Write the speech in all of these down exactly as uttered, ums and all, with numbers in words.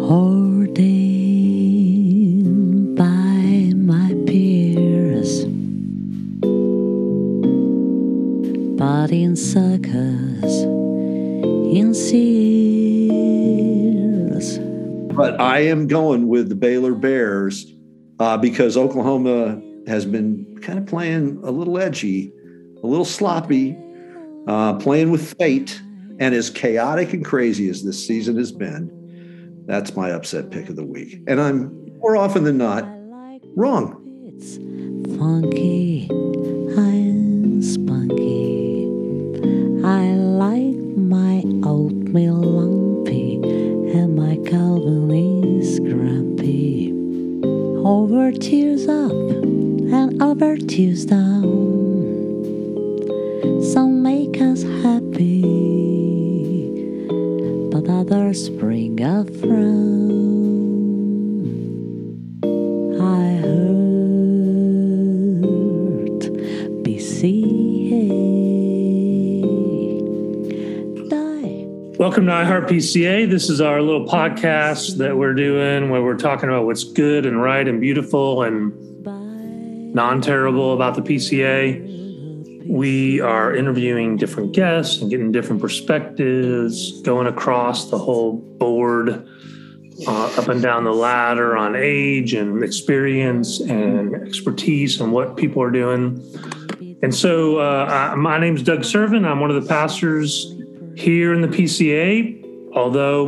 Hoarding by my peers, but in circus, in Sears. But I am going with the Baylor Bears uh, because Oklahoma has been kind of playing a little edgy, a little sloppy, uh, playing with fate, and as chaotic and crazy as this season has been, that's my upset pick of the week. And I'm more often than not wrong. It's funky and spunky. I like my oatmeal lumpy and my Calvin is grumpy. Over tears up and over tears down. Some make us happy, but others bring a frown. I heard B C A die. Welcome to iHeart P C A. This is our little podcast that we're doing where we're talking about what's good and right and beautiful and non-terrible about the P C A. We are interviewing different guests and getting different perspectives, going across the whole board, uh, up and down the ladder on age and experience and expertise and what people are doing. And so uh, I, my name's Doug Servin. I'm one of the pastors here in the P C A, although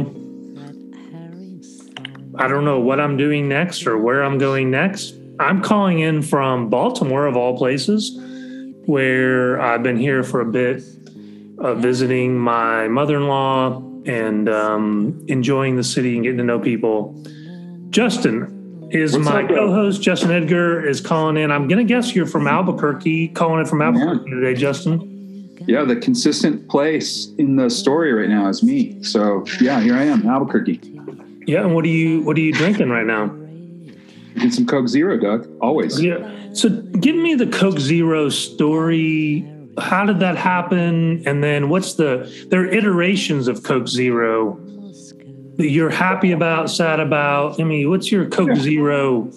I don't know what I'm doing next or where I'm going next. I'm calling in from Baltimore, of all places, where I've been here for a bit, uh, visiting my mother-in-law and um, enjoying the city and getting to know people. Justin is What's my up, co-host. Justin Edgar is calling in. I'm going to guess you're from Albuquerque, calling in from Albuquerque yeah. today, Justin. Yeah, the consistent place in the story right now is me. So yeah, here I am, Albuquerque. Yeah, and what are you what are you drinking right now? Get some Coke Zero, Doug. Always. Yeah. So give me the Coke Zero story. How did that happen? And then what's the, there are iterations of Coke Zero that you're happy about, sad about. I mean, what's your Coke yeah. Zero?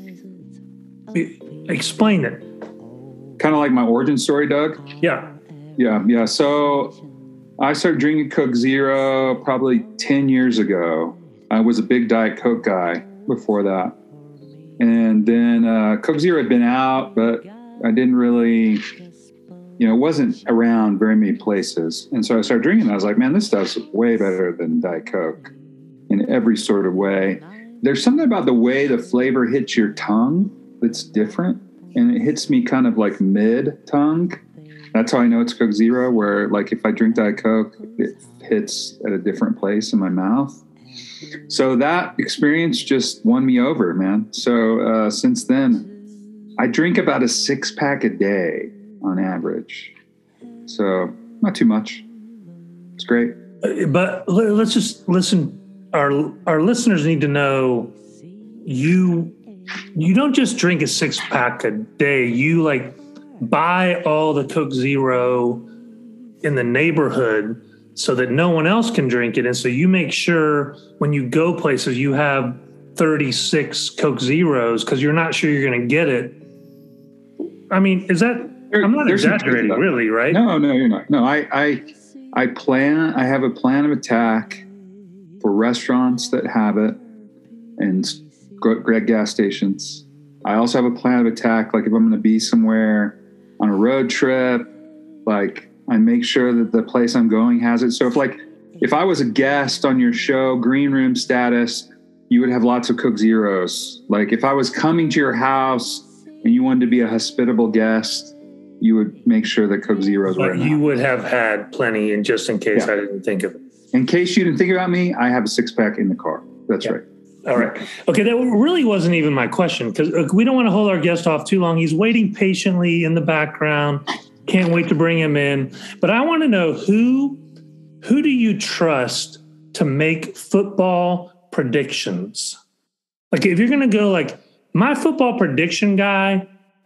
Explain it. Kind of like my origin story, Doug? Yeah. Yeah. Yeah. So I started drinking Coke Zero probably ten years ago. I was a big Diet Coke guy before that. And then uh, Coke Zero had been out, but I didn't really, you know, it wasn't around very many places. And so I started drinking it. I was like, man, this stuff's way better than Diet Coke in every sort of way. There's something about the way the flavor hits your tongue that's different. And it hits me kind of like mid-tongue. That's how I know it's Coke Zero, where like if I drink Diet Coke, it hits at a different place in my mouth. So that experience just won me over, man. So uh, since then, I drink about a six pack a day on average. So not too much. It's great. But let's just listen. Our our listeners need to know you. You don't just drink a six pack a day. You like buy all the Coke Zero in the neighborhood so that no one else can drink it. And so you make sure when you go places, you have thirty-six Coke Zeros because you're not sure you're going to get it. I mean, is that, there, I'm not exaggerating really, right? No, no, you're not. No, I, I, I plan, I have a plan of attack for restaurants that have it and great gas stations. I also have a plan of attack. Like if I'm going to be somewhere on a road trip, like I make sure that the place I'm going has it. So if like, if I was a guest on your show, green room status, you would have lots of Coke Zeros. Like if I was coming to your house and you wanted to be a hospitable guest, you would make sure that Coke Zeros were in you would have had plenty, and just in case yeah. I didn't think of it. In case you didn't think about me, I have a six pack in the car. That's yeah. right. All right. Okay, that really wasn't even my question because we don't want to hold our guest off too long. He's waiting patiently in the background. Can't wait to bring him in. But I want to know who who do you trust to make football predictions? Like if you're going to go like my football prediction guy,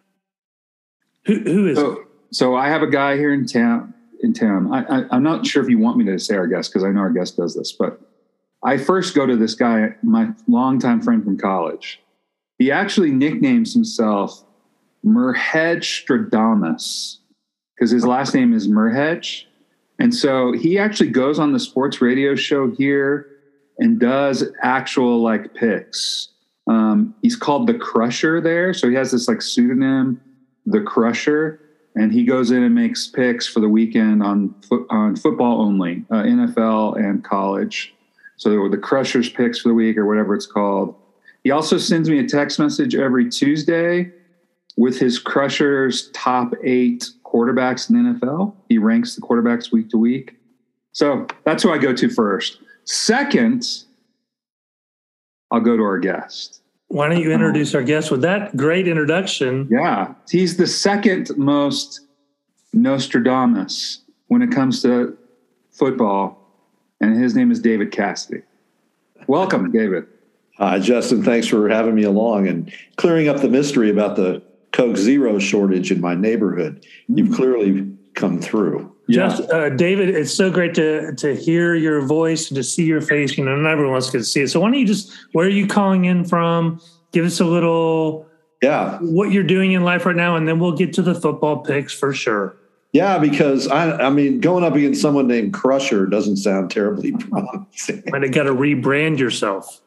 who who is so, it? So I have a guy here in town. In town, I, I, I'm not sure if you want me to say our guest because I know our guest does this, but I first go to this guy, my longtime friend from college. He actually nicknames himself Merhej Stradamus because his last name is Merhej. And so he actually goes on the sports radio show here and does actual like picks. Um, he's called The Crusher there. So he has this like pseudonym, The Crusher, and he goes in and makes picks for the weekend on fo- on football only, uh, N F L and college. So there were the Crusher's picks for the week or whatever it's called. He also sends me a text message every Tuesday with his Crusher's top eight quarterbacks in the N F L. He ranks the quarterbacks week to week. So that's who I go to first. Second, I'll go to our guest. Why don't you introduce our guest with that great introduction? Yeah, he's the second most Nostradamus when it comes to football, and his name is David Cassidy. Welcome, David. Hi, Justin. Thanks for having me along and clearing up the mystery about the Coke Zero shortage in my neighborhood. You've clearly come through. Just uh, David, it's so great to to hear your voice and to see your face. You know, not everyone else can see it. So why don't you just, where are you calling in from? Give us a little, yeah, what you're doing in life right now, and then we'll get to the football picks for sure. Yeah, because I, I mean, going up against someone named Crusher doesn't sound terribly promising. Might have got to rebrand yourself.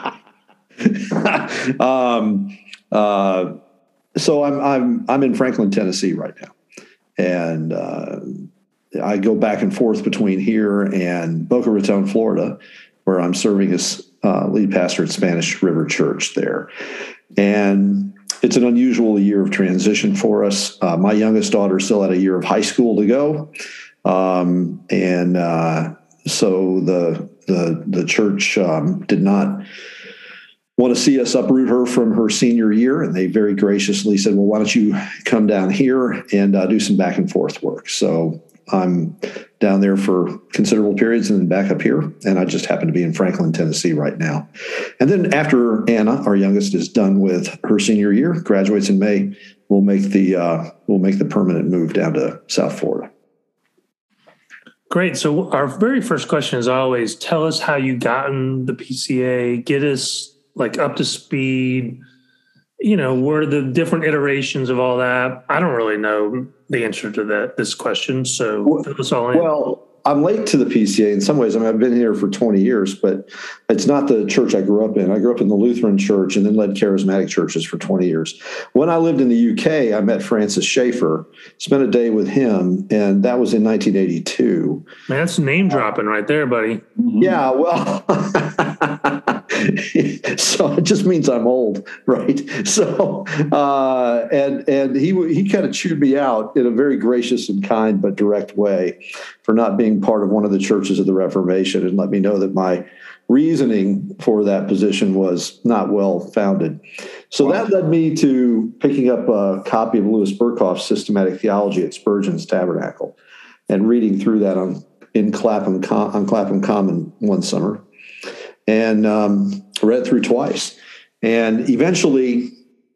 um, uh, so I'm I'm I'm in Franklin, Tennessee right now, and uh, I go back and forth between here and Boca Raton, Florida, where I'm serving as uh, lead pastor at Spanish River Church there, and it's an unusual year of transition for us. Uh, my youngest daughter still had a year of high school to go, um, and uh, so the the the church um, did not want to see us uproot her from her senior year. And they very graciously said, well, why don't you come down here and uh, do some back and forth work? So I'm down there for considerable periods and then back up here. And I just happen to be in Franklin, Tennessee right now. And then after Anna, our youngest, is done with her senior year, graduates in May, we'll make the, uh, we'll make the permanent move down to South Florida. Great. So our very first question is always, tell us how you got in the P C A, get us like up to speed, you know, what are the different iterations of all that? I don't really know the answer to that, this question. So well, fill us all in. Well, I'm late to the P C A in some ways. I mean, I've been here for twenty years, but it's not the church I grew up in. I grew up in the Lutheran church and then led charismatic churches for twenty years. When I lived in the U K, I met Francis Schaeffer, spent a day with him, and that was in nineteen eighty-two. Man, that's name dropping right there, buddy. Yeah, well, so it just means I'm old, right? So, uh, and and he he kind of chewed me out in a very gracious and kind but direct way for not being part of one of the churches of the Reformation, and let me know that my reasoning for that position was not well founded. So that led me to picking up a copy of Louis Berkhof's Systematic Theology at Spurgeon's Tabernacle and reading through that on in Clapham on Clapham Common one summer, and um, read it through twice, and eventually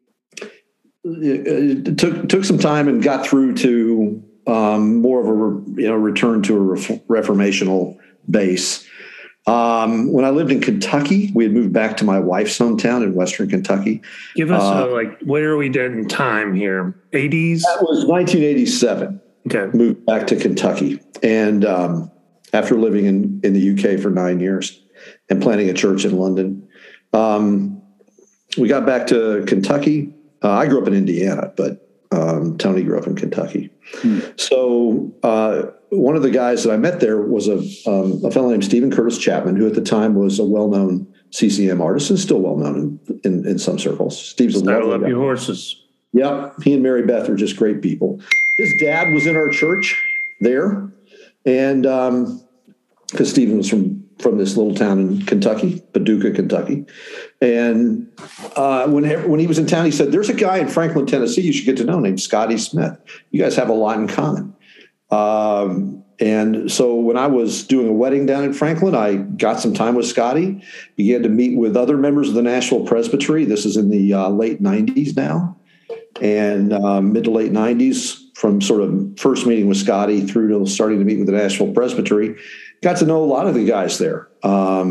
it, it took took some time and got through to um, more of a you know return to a ref, reformational base. Um, when I lived in Kentucky, we had moved back to my wife's hometown in Western Kentucky. Give us uh, a, like, where are we dead in time here? eighties? That was nineteen eighty-seven. Okay. Moved back to Kentucky. And um, after living in, in the U K for nine years and planting a church in London, um, we got back to Kentucky. Uh, I grew up in Indiana, but um, Tony grew up in Kentucky. Hmm. So uh, one of the guys that I met there was a, um, a fellow named Stephen Curtis Chapman, who at the time was a well-known C C M artist and still well-known in, in, in some circles. Steve's a Saddle lovely up guy. your horses. Yeah, he and Mary Beth are just great people. His dad was in our church there, and um, because Stephen was from from this little town in Kentucky, Paducah, Kentucky, and uh, when when he was in town, he said, "There's a guy in Franklin, Tennessee, you should get to know named Scotty Smith. You guys have a lot in common." Um, and so when I was doing a wedding down in Franklin, I got some time with Scotty, began to meet with other members of the Nashville Presbytery. This is in the uh, late nineties now. And um, mid to late nineties, from sort of first meeting with Scotty through to starting to meet with the Nashville Presbytery, got to know a lot of the guys there. Um,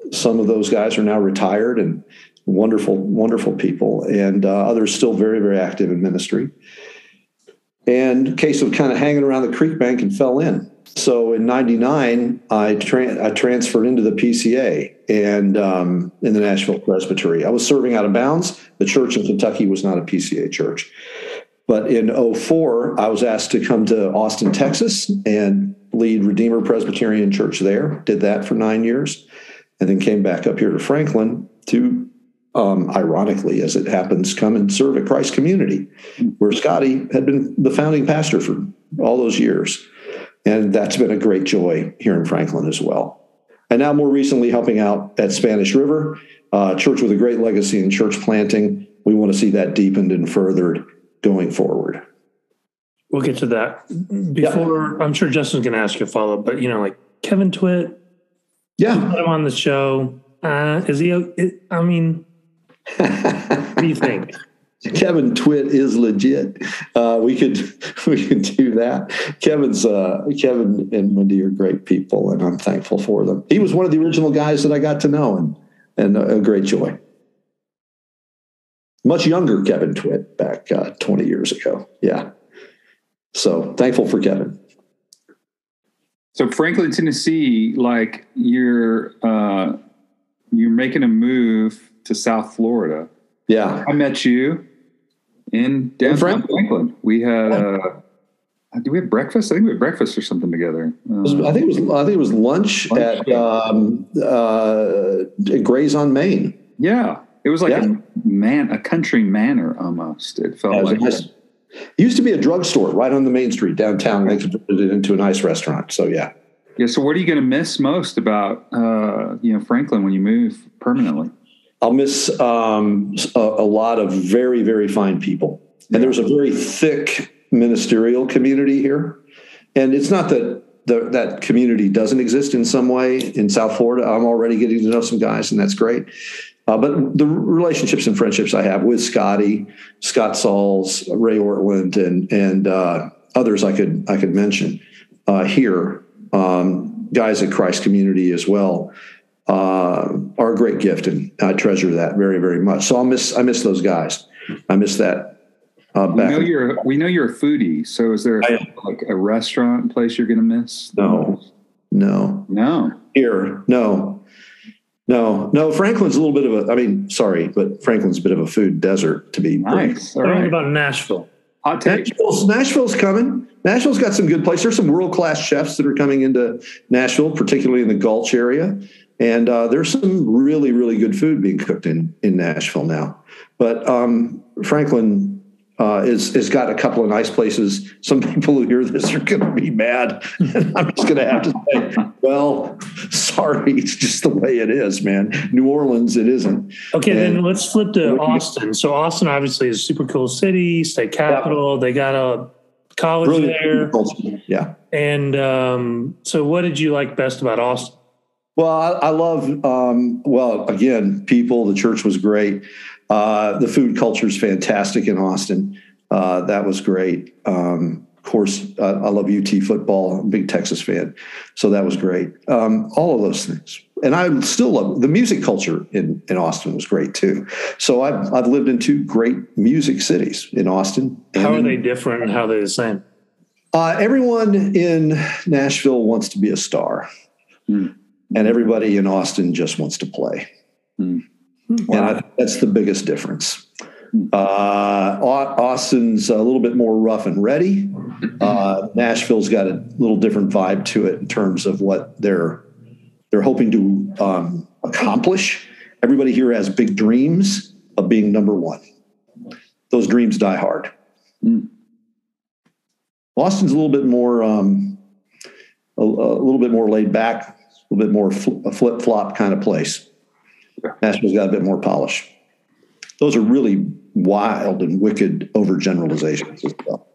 some of those guys are now retired and wonderful, wonderful people, and uh, others still very, very active in ministry. And case of kind of hanging around the creek bank and fell in. So in ninety-nine, I, tra- I transferred into the P C A and um, in the Nashville Presbytery. I was serving out of bounds. The church in Kentucky was not a P C A church. But in oh four, I was asked to come to Austin, Texas, and lead Redeemer Presbyterian Church there. Did that for nine years, and then came back up here to Franklin to, um, ironically, as it happens, come and serve at Christ Community, where Scotty had been the founding pastor for all those years. And that's been a great joy here in Franklin as well. And now more recently helping out at Spanish River, uh, church with a great legacy in church planting. We want to see that deepened and furthered going forward. We'll get to that. Before, yeah. I'm sure Justin's going to ask you a follow-up, but, you know, like Kevin Twitt, yeah, put him on the show. Uh, is he, I mean, what do you think? Kevin Twitt is legit. Uh, we could we could do that. Kevin's uh, Kevin and Wendy are great people, and I'm thankful for them. He was one of the original guys that I got to know, and and a, a great joy. Much younger Kevin Twitt back uh, twenty years ago. Yeah. So thankful for Kevin. So Franklin, Tennessee, like you're uh, you're making a move to South Florida. Yeah. I met you in downtown Franklin. We had uh, did we have breakfast? I think we had breakfast or something together. Uh, I think it was I think it was lunch, lunch at yeah. um, uh, Gray's on Main. Yeah. It was like yeah. a man, a country manor almost. It felt yeah, it like nice, it used to be a drugstore right on the main street downtown. They converted it into a nice restaurant. So yeah, yeah. So what are you going to miss most about uh, you know Franklin when you move permanently? I'll miss um, a, a lot of very very fine people, and yeah. there's a very thick ministerial community here. And it's not that the, that community doesn't exist in some way in South Florida. I'm already getting to know some guys, and that's great. Uh, but the relationships and friendships I have with Scotty, Scott Sauls, Ray Ortland, and and uh, others I could I could mention uh, here, um, guys at Christ Community as well, uh, are a great gift, and I treasure that very very much. So I miss I miss those guys. I miss that. Uh, we know you're we know you're a foodie. So is there a, like a restaurant place you're going to miss? No, no, no. Here, no. No, no. Franklin's a little bit of a, I mean, sorry, but Franklin's a bit of a food desert to be. Nice. All right. What about Nashville? Hot take. Nashville's, Nashville's coming. Nashville's got some good places. There's some world-class chefs that are coming into Nashville, particularly in the Gulch area. And uh, there's some really, really good food being cooked in, in Nashville now. But um, Franklin uh, is, is got a couple of nice places. Some people who hear this are going to be mad. And I'm just going to have to say, well, sorry, it's just the way it is, man. New Orleans, it isn't. Okay, and then let's flip to Austin. So Austin obviously is a super cool city, state capital. Yeah. They got a college really there. Yeah. And um, so what did you like best about Austin? Well, I, I love, um, well, again, people, the church was great. Uh, the food culture is fantastic in Austin. Uh, that was great. Um, of course, uh, I love U T football. I'm a big Texas fan. So that was great. Um, all of those things. And I still love the music culture in, in Austin was great too. So I've, I've lived in two great music cities in Austin. How are they different and how are they the same? Uh, everyone in Nashville wants to be a star. Mm. And everybody in Austin just wants to play. Mm. Wow. And I think that's the biggest difference. Uh, Austin's a little bit more rough and ready. Uh, Nashville's got a little different vibe to it in terms of what they're they're hoping to um, accomplish. Everybody here has big dreams of being number one. Those dreams die hard. Mm. Austin's a little bit more um, a, a little bit more laid back, a little bit more fl- a flip flop kind of place. Nashville's got a bit more polish. Those are really wild and wicked overgeneralizations as well.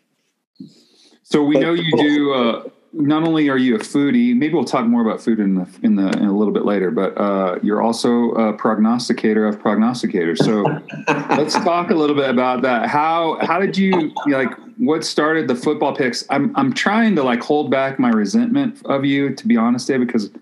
So we but, know you do. Uh, not only are you a foodie, maybe we'll talk more about food in the in the in a little bit later. But uh, you're also a prognosticator of prognosticators. So let's talk a little bit about that. How how did you, you know, like what started the football picks? I'm I'm trying to like hold back my resentment of you, to be honest, Dave, because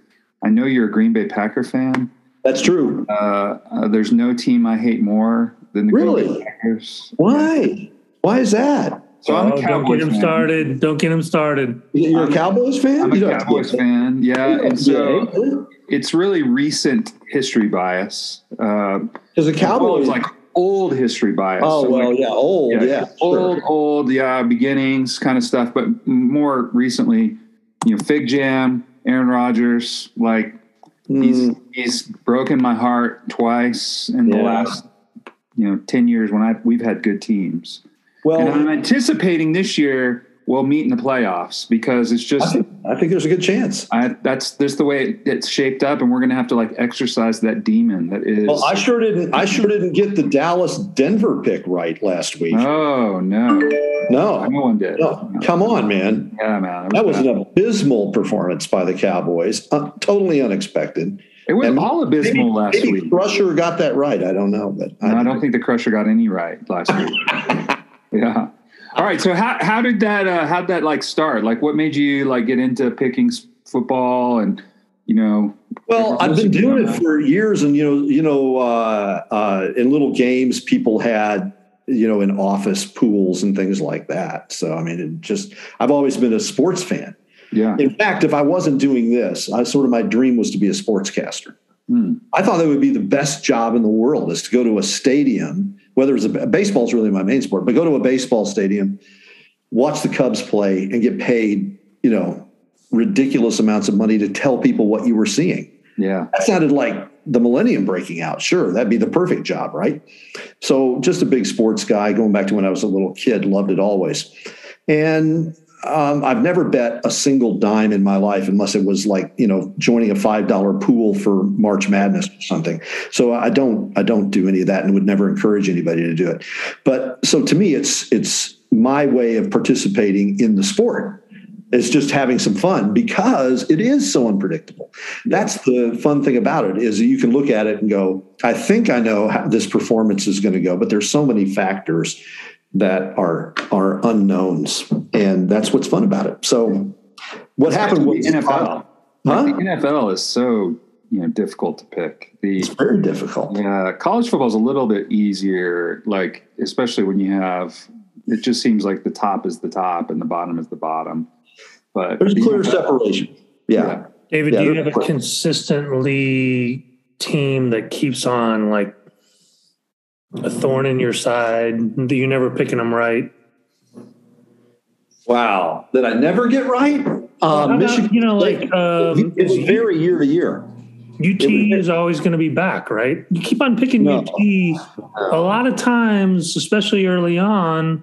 I know you're a Green Bay Packer fan. That's true. Uh, uh, there's no team I hate more than the Really? Green Bay Packers. Why? Why is that? So I'm Oh, a don't Cowboys get him fan. started. Don't get him started. You're I'm- a Cowboys fan? I'm a You don't have to Cowboys get- fan. Yeah, you don't and have to so get it. it's really recent history bias. Uh, Because the Cowboys Cowboys, like old history bias. oh So, well, like, yeah, old, yeah, yeah, sure. old, old, yeah, beginnings kind of stuff. But more recently, you know, Fig Jam, Aaron Rodgers, like he's Mm, he's broken my heart twice in the Yeah. last you know ten years when I we've had good teams. well, And I'm anticipating this year we'll meet in the playoffs because it's I just think, I think there's a good chance. I, that's that's the way it, it's shaped up, and we're going to have to like exercise that demon that is. Well, I sure didn't. I sure didn't get the Dallas Denver pick right last week. oh no, no, no one did. no, come on, man. Yeah, man, That was bad. an abysmal performance by the Cowboys. Uh, totally unexpected. It was and all abysmal maybe, last maybe week. Crusher got that right. I don't know, but No, I don't think the Crusher got any right last week. Yeah. All right. So how how did that uh, how did that like start? Like, what made you like get into picking s- football and you know? Well, I've been doing it for years, and you know, you know, uh, uh, in little games, people had, you know, in office pools and things like that. So, I mean, it just I've always been a sports fan. Yeah. In fact, if I wasn't doing this, I sort of my dream was to be a sportscaster. Hmm. I thought that would be the best job in the world, is to go to a stadium, whether it's a baseball is really my main sport, but go to a baseball stadium, watch the Cubs play, and get paid, you know, ridiculous amounts of money to tell people what you were seeing. Yeah. That sounded like the millennium breaking out. Sure, that'd be the perfect job, right? So just a big sports guy, going back to when I was a little kid, loved it always. And um, I've never bet a single dime in my life unless it was like, you know, joining a five dollar pool for March Madness or something. So I don't, I don't do any of that, and would never encourage anybody to do it. But so to me, it's, it's my way of participating in the sport. It's just having some fun because it is so unpredictable. That's the fun thing about it, is you can look at it and go, I think I know how this performance is going to go, but there's so many factors that are are unknowns, and that's what's fun about it. So what happened was the N F L. Huh? The N F L is so you know difficult to pick. The It's very difficult. yeah, college football is a little bit easier. Like especially when you have, it just seems like the top is the top and the bottom is the bottom. But There's the clear N F L separation. Yeah. David, Yeah, do you they're- have a consistently team that keeps on like a thorn in your side? Do you never picking them right? Wow. Did I never get right? How Um, about, Michigan, you know, like um, it's very year to year. U T is always going to be back, right? You keep on picking No. U T. A lot of times, especially early on.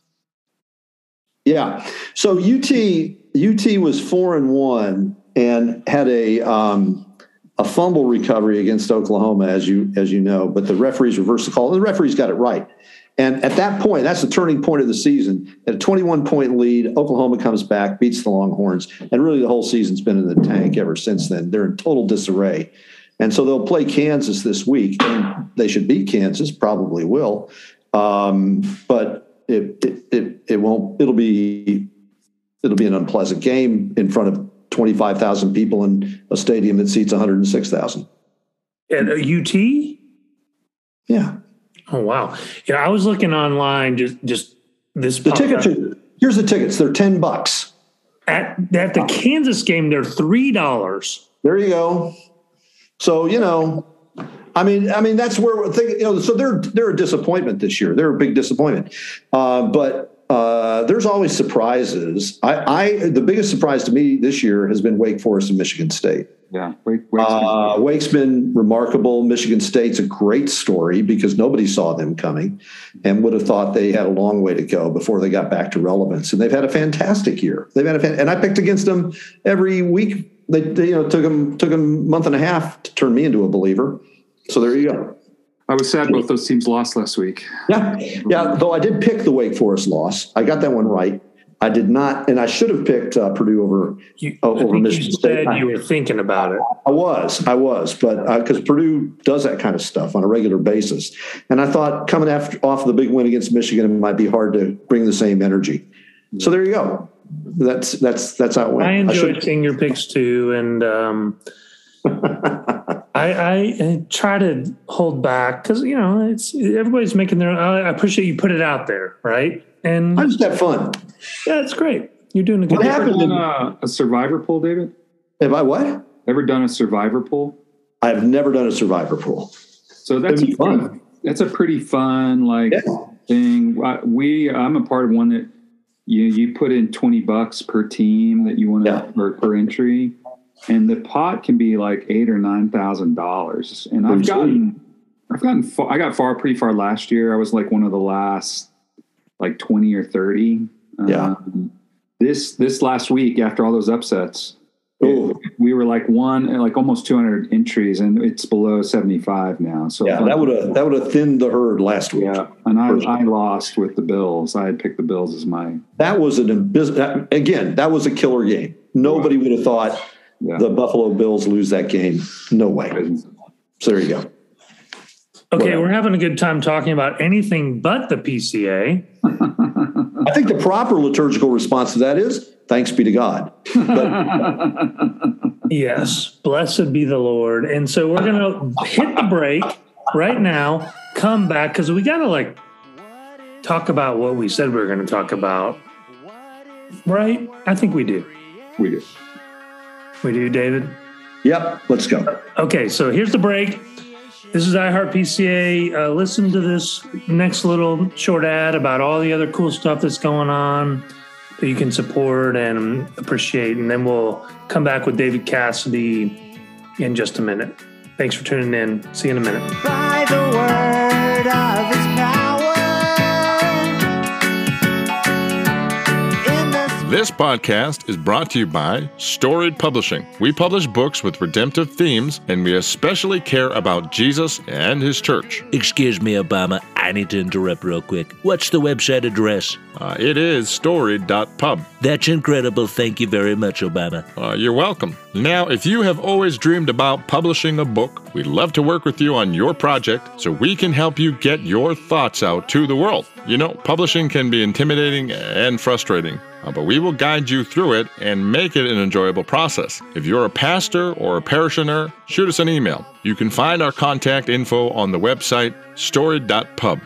Yeah. So U T U T was four and one and had a um, a fumble recovery against Oklahoma, as you as you know, but the referees reversed the call. The referees got it right. And at that point, that's the turning point of the season. At a twenty-one point lead, Oklahoma comes back, beats the Longhorns, and really the whole season's been in the tank ever since then. They're in total disarray. And so they'll play Kansas this week, and they should beat Kansas, probably will. Um, but it, it it it won't. It'll be it'll be an unpleasant game in front of twenty-five thousand people in a stadium that seats one hundred six thousand. At a U T? Yeah, Oh, wow. Yeah, I was looking online just just this. the popped tickets up. are here's the tickets. They're ten bucks. At, at the Kansas game, they're three dollars. There you go. So you know, I mean, I mean that's where we're thinking. You know, so they're they're a disappointment this year. They're a big disappointment. Uh, but uh, there's always surprises. I, I the biggest surprise to me this year has been Wake Forest and Michigan State. Yeah, Wake, Wake's been- Uh, Wake's been remarkable. Michigan State's a great story because nobody saw them coming and would have thought they had a long way to go before they got back to relevance. And they've had a fantastic year. They've had a fan- and I picked against them every week. They, they you know took them took them a month and a half to turn me into a believer. So there you go. I was sad both those teams lost last week. Yeah, yeah. Though I did pick the Wake Forest loss. I got that one right. I did not, and I should have picked uh, Purdue over You, oh, I over think Michigan you State. said you were thinking about it. I was, I was, but because uh, Purdue does that kind of stuff on a regular basis, and I thought coming after off the big win against Michigan, it might be hard to bring the same energy. So there you go. That's that's that's how it went. I I enjoyed should, seeing your picks too, and um, I, I try to hold back because, you know, it's everybody's making their own. I appreciate you put it out there, right? And I just have fun. Yeah, it's great. You're doing a good What job. happened in a, a survivor pool, David? Have I what? Ever done a survivor pool? I've never done a survivor pool. So that's It'd be a pretty, fun. That's a pretty fun like Yeah. thing. Uh, We I'm a part of one that you you put in twenty bucks per team that you want to Yeah. per, per entry, and the pot can be like eight or nine thousand dollars. And I've Pretty gotten I've gotten far, I got far pretty far last year. I was like one of the last like twenty or thirty. Yeah. Um, this this last week after all those upsets. Ooh. We were like one, like almost two hundred entries, and it's below seventy-five now. So Yeah, that would have that would have thinned the herd last week. yeah, and I, I lost with the Bills. I had picked the Bills as my That was an abys- again. That was a killer game. Nobody would have thought yeah. the Buffalo Bills lose that game. No way. So there you go. Okay, Whatever. we're having a good time talking about anything but the P C A. I think the proper liturgical response to that is thanks be to God. But Yes, blessed be the Lord. And so we're going to hit the break right now, come back, because we got to like talk about what we said we were going to talk about. Right? I think we do. we did. We do, David? yep, let's go. Okay, so here's the break. This is iHeart P C A. Uh, listen to this next little short ad about all the other cool stuff that's going on that you can support and appreciate. And then we'll come back with David Cassidy in just a minute. Thanks for tuning in. See you in a minute. By the word of his power. In the This podcast is brought to you by Storied Publishing. We publish books with redemptive themes, and we especially care about Jesus and his church. Excuse me, Obama. I need to interrupt real quick. What's the website address? Uh, it is storied dot pub. That's incredible. Thank you very much, Obama. Uh, you're welcome. Now, if you have always dreamed about publishing a book, we'd love to work with you on your project so we can help you get your thoughts out to the world. You know, publishing can be intimidating and frustrating, uh, but we will guide you through it and make it an enjoyable process. If you're a pastor or a parishioner, shoot us an email. You can find our contact info on the website storied dot pub.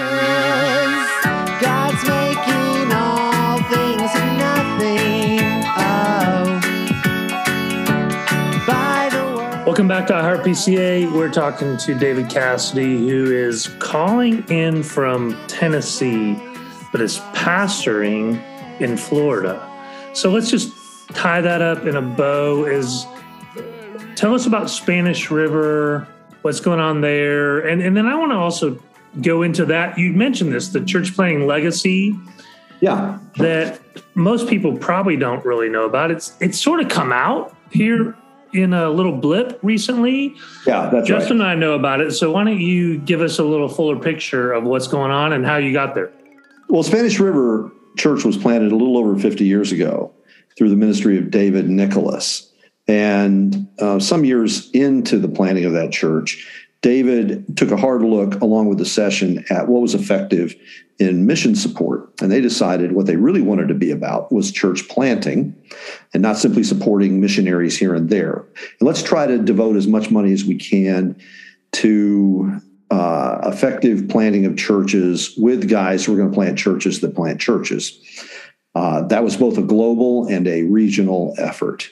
God's making all things nothing. Oh, by the word. Welcome back to iHeart P C A. We're talking to David Cassidy, who is calling in from Tennessee, but is pastoring in Florida. So let's just tie that up in a bow. Is tell us about Spanish River, what's going on there, and and then I want to also go into that. You mentioned this, the church planting legacy Yeah, that most people probably don't really know about. It's it's sort of come out here in a little blip recently. yeah, that's Justin right. and I know about it. So why don't you give us a little fuller picture of what's going on and how you got there? Well, Spanish River Church was planted a little over fifty years ago through the ministry of David Nicholas. And uh, some years into the planting of that church, David took a hard look along with the session at what was effective in mission support. And they decided what they really wanted to be about was church planting and not simply supporting missionaries here and there. And let's try to devote as much money as we can to uh, effective planting of churches with guys who are going to plant churches that plant churches. Uh, that was both a global and a regional effort.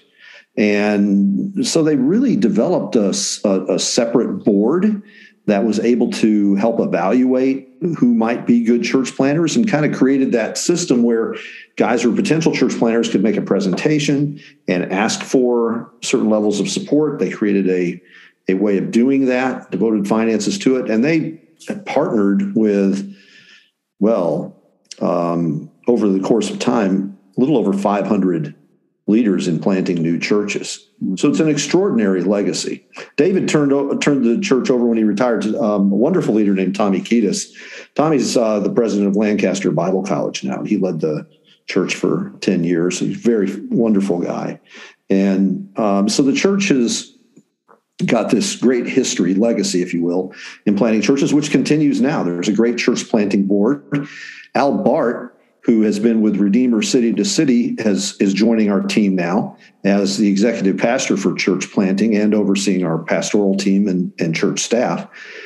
And so they really developed a, a, a separate board that was able to help evaluate who might be good church planters and kind of created that system where guys who are potential church planters could make a presentation and ask for certain levels of support. They created a, a way of doing that, devoted finances to it, and they partnered with, well, um, over the course of time, a little over five hundred leaders in planting new churches. So it's an extraordinary legacy. David turned turned the church over when he retired to um, a wonderful leader named Tommy Kiedis. Tommy's uh, the president of Lancaster Bible College now. He led the church for ten years. He's a very wonderful guy. And um, so the church has got this great history, legacy, if you will, in planting churches, which continues now. There's a great church planting board. Al Bart who has been with Redeemer City to City, has is joining our team now as the executive pastor for church planting and overseeing our pastoral team and, and church staff.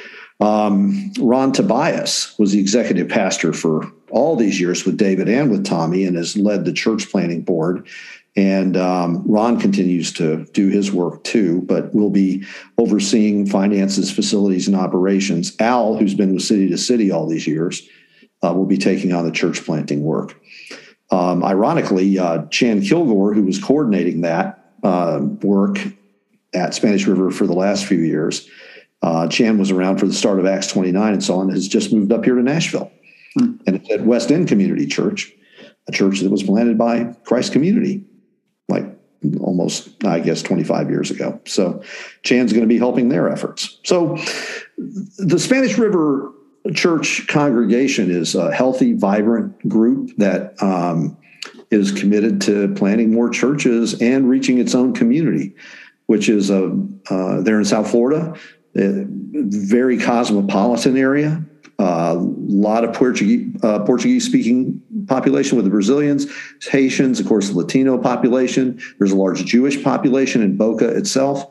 Um, Ron Tobias was the executive pastor for all these years with David and with Tommy and has led the church planting board. And um, Ron continues to do his work too, but will be overseeing finances, facilities, and operations. Al, who's been with City to City all these years, uh, will be taking on the church planting work. Um, ironically, uh, Chan Kilgore, who was coordinating that uh, work at Spanish River for the last few years, uh, Chan was around for the start of Acts twenty-nine and so on, has just moved up here to Nashville. Hmm. And it's at West End Community Church, a church that was planted by Christ Community, like almost, I guess, twenty-five years ago. So Chan's going to be helping their efforts. So the Spanish River Church congregation is a healthy, vibrant group that um, is committed to planting more churches and reaching its own community, which is a, uh, there in South Florida, a very cosmopolitan area. A uh, lot of Portuguese, uh, Portuguese-speaking population with the Brazilians, Haitians, of course, the Latino population. There's a large Jewish population in Boca itself.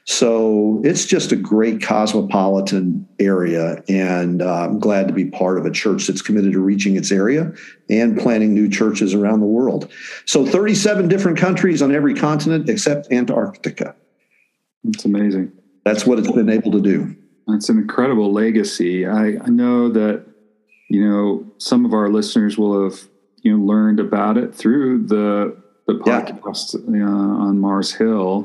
So it's just a great cosmopolitan area, and uh, I'm glad to be part of a church that's committed to reaching its area and planting new churches around the world. So thirty-seven different countries on every continent except Antarctica. That's amazing. That's what it's been able to do. It's an incredible legacy. I, I know that, you know, some of our listeners will have, you know, learned about it through the the podcast yeah. uh, on Mars Hill,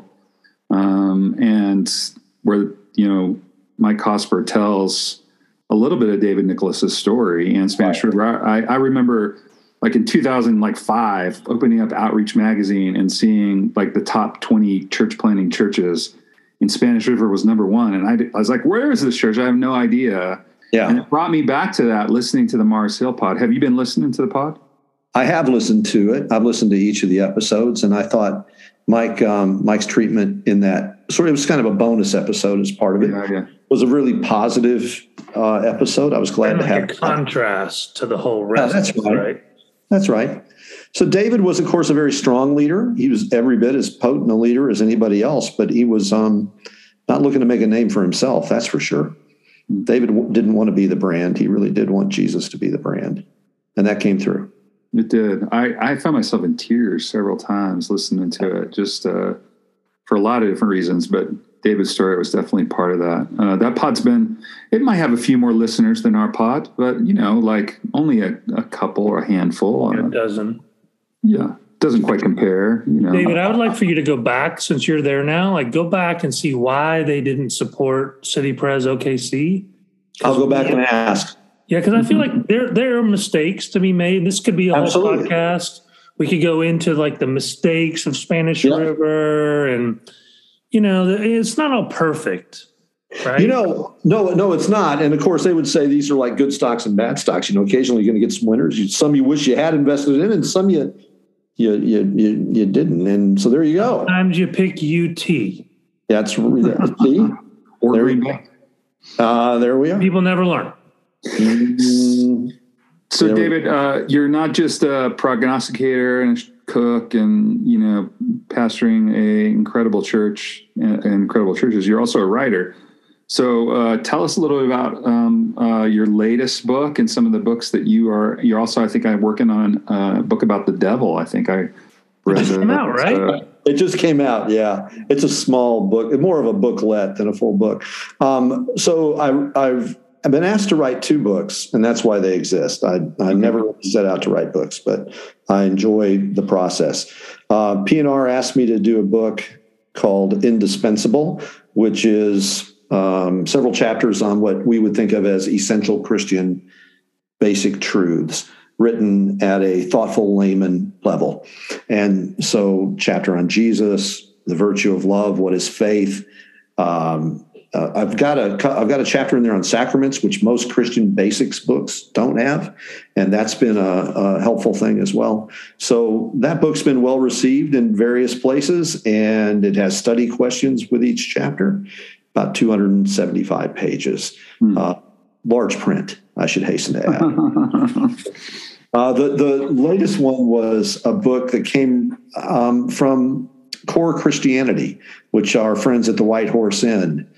um, and where, you know, Mike Cosper tells a little bit of David Nicholas's story and Spanish River. I, I remember, like in two thousand five, opening up Outreach Magazine and seeing like the top twenty church planting churches. And Spanish River was number one. And I, I was like, where is this church? I have no idea. Yeah. And it brought me back to that, listening to the Mars Hill pod. Have you been listening to the pod? I have listened to it. I've listened to each of the episodes. And I thought Mike, um, Mike's treatment in that, sort of, it was kind of a bonus episode as part of it, yeah, yeah. was a really positive uh, episode. I was glad kind to of have a contrast to the whole rest. Yeah, that's of it, right. right. That's right. So David was, of course, a very strong leader. He was every bit as potent a leader as anybody else, but he was um, not looking to make a name for himself, that's for sure. David w- didn't want to be the brand. He really did want Jesus to be the brand. And that came through. It did. I, I found myself in tears several times listening to it, just uh, for a lot of different reasons. But David's story was definitely part of that. Uh, that pod's been, it might have a few more listeners than our pod, but, you know, like only a, a couple or a handful. A uh, dozen. Yeah. Doesn't quite compare, you know. David, I would like for you to go back, since you're there now, like go back and see why they didn't support City Pres O K C. I'll go back and ask. Yeah, because I feel like there there are mistakes to be made. This could be a Absolutely. whole podcast. We could go into like the mistakes of Spanish Yeah. River, and you know, it's not all perfect, right? You know, no, no, it's not. And of course, they would say these are like good stocks and bad stocks. You know, occasionally you're going to get some winners. You, some you wish you had invested in, and some you you you you, you didn't. And so there you go. Sometimes you pick U T. That's see, Or there, Green Bay. uh, there we are. People never learn. Mm, So, there we- David, uh, you're not just a prognosticator and a cook and, you know, pastoring a incredible church and incredible churches. You're also a writer. So uh, tell us a little bit about um, uh, your latest book and some of the books that you are, you're also, I think I'm working on a book about the devil. I think I read It just came out, right? Uh, It just came out, yeah. It's a small book, more of a booklet than a full book. Um, so I, I've I've been asked to write two books, and that's why they exist. I, I never set out to write books, but I enjoy the process. Uh, P N R asked me to do a book called Indispensable, which is um, several chapters on what we would think of as essential Christian basic truths, written at a thoughtful layman level. And so chapter on Jesus, the virtue of love, what is faith. Um, uh, I've got a, I've got a chapter in there on sacraments, which most Christian basics books don't have. And that's been a, a helpful thing as well. So that book's been well received in various places, and it has study questions with each chapter, about two hundred seventy-five pages, hmm. uh, large print, I should hasten to add. Uh, the the latest one was a book that came um, from Core Christianity, which our friends at the White Horse Inn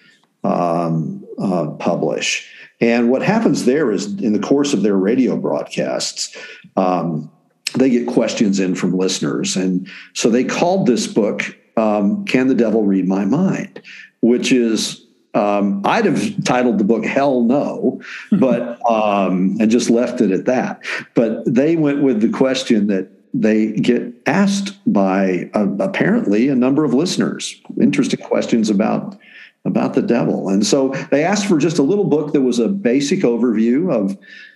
um, uh, publish. And what happens there is, in the course of their radio broadcasts, um, they get questions in from listeners, and so they called this book um, "Can the Devil Read My Mind?" Which is Um, I'd have titled the book "Hell No," but um, and just left it at that. But they went with the question that they get asked by uh, apparently a number of listeners. Interesting questions about about the devil, and so they asked for just a little book that was a basic overview of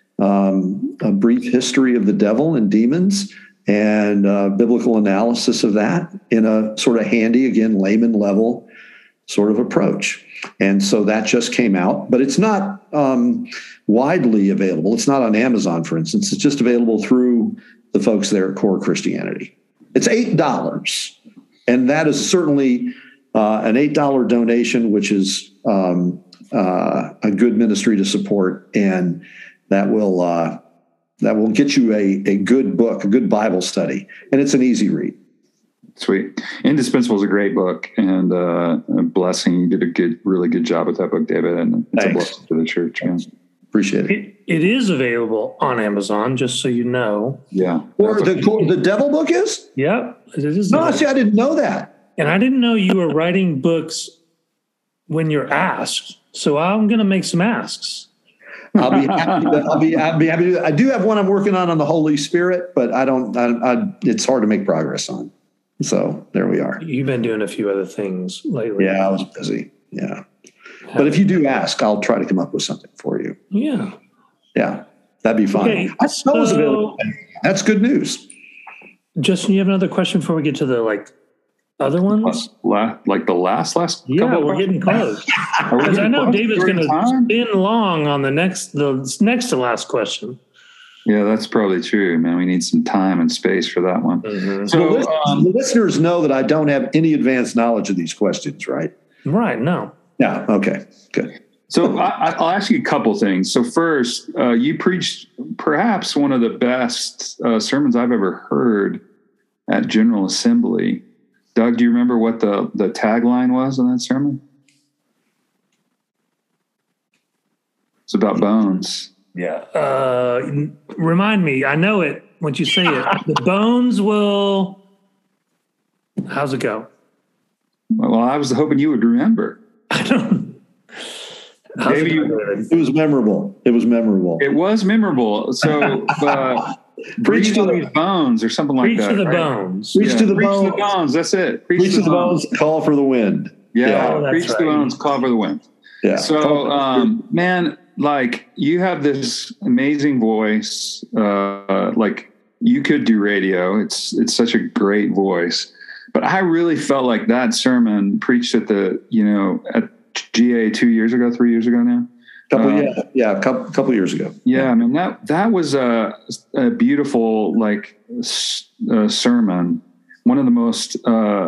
um, a brief history of the devil and demons, and uh, biblical analysis of that in a sort of handy, again, layman level sort of approach. And so that just came out, but it's not um, widely available. It's not on Amazon, for instance. It's just available through the folks there at Core Christianity. It's eight dollars, and that is certainly uh, an eight dollars donation, which is um, uh, a good ministry to support, and that will uh, that will get you a, a good book, a good Bible study, and it's an easy read. Sweet. Indispensable is a great book, and uh, a blessing. You did a good, really good job with that book, David, and it's Thanks. a blessing to the church, man. Appreciate it. It, it is available on Amazon, just so you know. Yeah. Or the the devil book is? Yep, it is. No, see, I didn't know that. And I didn't know you were writing books when you're asked. So I'm going to make some asks. I'll be happy. To, I'll be. I'll be happy to do that. I do have one I'm working on on the Holy Spirit, but I don't. I, I, it's hard to make progress on. So there we are. You've been doing a few other things lately. Yeah, I was busy. Yeah, but if you do ask, I'll try to come up with something for you. Yeah. Yeah, that'd be fine. Okay, I know it's so- available. That's good news. Justin, you have another question before we get to the like other ones? La- like the last, last Yeah, couple we're of getting close. Are we Because I getting know close? David's We're going in to time? spin long on the next the next to last question. Yeah, that's probably true, man. We need some time and space for that one. Mhm. the, So, listeners, um, the listeners know that I don't have any advanced knowledge of these questions, right? Right. No. Yeah. Okay. Good. So I, I'll ask you a couple things. So first, uh, you preached perhaps one of the best uh, sermons I've ever heard at General Assembly. Doug, do you remember what the, the tagline was on that sermon? It's about bones. Yeah. Uh, remind me. I know it once you say it. The bones will. How's it go? Well, I was hoping you would remember. I don't. How's Maybe it you- go, David? It was memorable. It was memorable. It was memorable. So uh, Preach breathe to on the- these bones or something like Preach that. to the right? bones. Preach Yeah, to the preach bones. to the bones. That's it. Preach, Preach to the bones. Call for the wind. Yeah, Oh, that's preach to the right. bones. Call for the wind. Yeah. So, um, man, like you have this amazing voice. Uh, like you could do radio. It's it's such a great voice. But I really felt like that sermon preached at the you know at G A two years ago, three years ago now. couple. uh, yeah. Yeah. A couple, couple years ago. Yeah, I mean that that was a, a beautiful like s- uh, sermon. One of the most uh,